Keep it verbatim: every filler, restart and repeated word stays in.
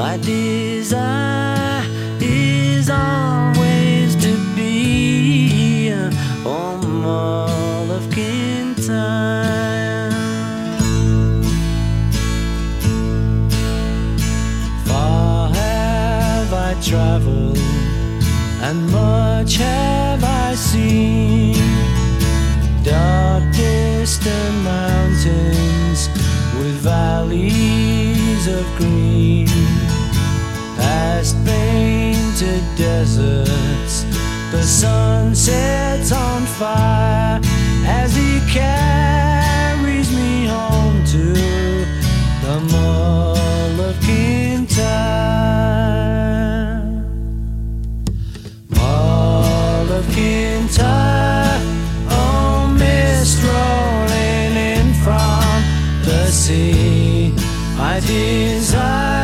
My desire is always to be on the Mull of Kintyre. Far have I traveled, and much have I seen. Dark distant mountains with valleys of green, past painted deserts, the sun sets on fire as he carries me home to the Mull of Kintyre. Mull of Kintyre, oh mist rolling in from the sea, my desire